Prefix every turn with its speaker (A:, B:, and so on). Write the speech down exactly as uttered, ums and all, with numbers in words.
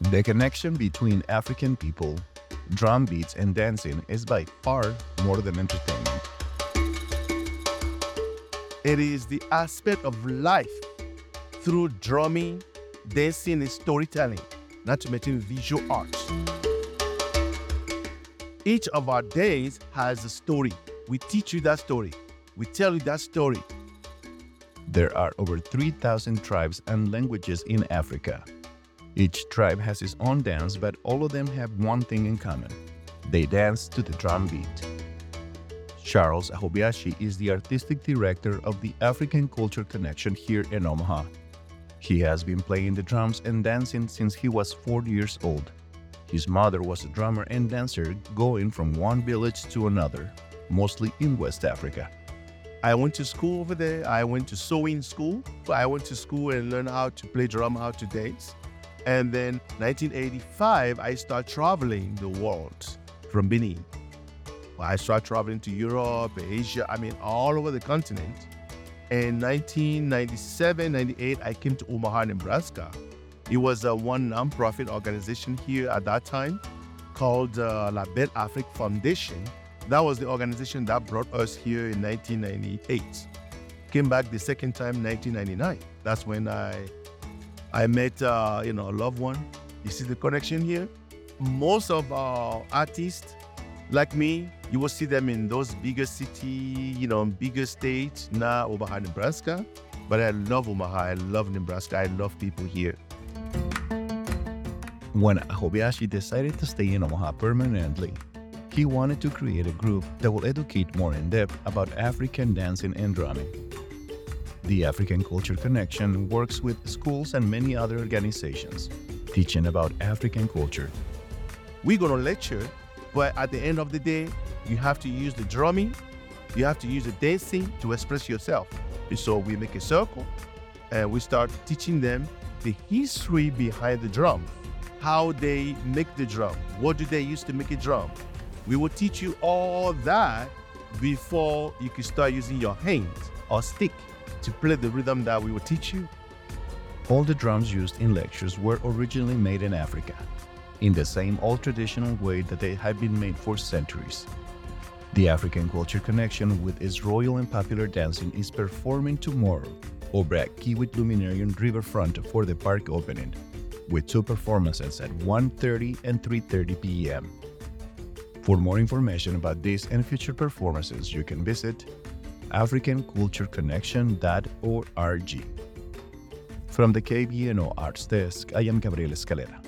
A: The connection between African people, drum beats, and dancing is by far more than entertainment.
B: It is the aspect of life through drumming, dancing, and storytelling, not to mention visual arts. Each of our days has a story. We teach you that story. We tell you that story.
A: There are over three thousand tribes and languages in Africa. Each tribe has its own dance, but all of them have one thing in common. They dance to the drum beat. Charles Ahobiashi is the artistic director of the African Culture Connection here in Omaha. He has been playing the drums and dancing since he was four years old. His mother was a drummer and dancer going from one village to another, mostly in West Africa.
B: I went to school over there. I went to sewing school. I went to school and learned how to play drum, how to dance. And then nineteen eighty-five, I started traveling the world from Benin. I started traveling to Europe, Asia, I mean, all over the continent. In nineteen ninety-seven, ninety-eight, I came to Omaha, Nebraska. It was a one nonprofit organization here at that time called uh, La Belle Afrique Foundation. That was the organization that brought us here in nineteen ninety-eight. Came back the second time, nineteen ninety-nine. That's when I I met uh, you know, a loved one. You see the connection here? Most of our artists, like me, you will see them in those bigger city, you know, bigger states, now Omaha, Nebraska. But I love Omaha, I love Nebraska, I love people here.
A: When Ahobiashi decided to stay in Omaha permanently, he wanted to create a group that will educate more in depth about African dancing and drumming. The African Culture Connection works with schools and many other organizations, teaching about African culture.
B: We're gonna lecture, but at the end of the day, you have to use the drumming, you have to use the dancing to express yourself. And so we make a circle and we start teaching them the history behind the drum, how they make the drum, what do they use to make a drum. We will teach you all that before you can start using your hands or stick to play the rhythm that we will teach you.
A: All the drums used in lectures were originally made in Africa, in the same old traditional way that they have been made for centuries. The African Culture Connection, with its royal and popular dancing, is performing tomorrow over at Kiewit Luminarium Riverfront for the park opening, with two performances at one thirty and three thirty p m For more information about this and future performances, you can visit african culture connection dot org. From the K B N O Arts Desk, I am Gabriel Escalera.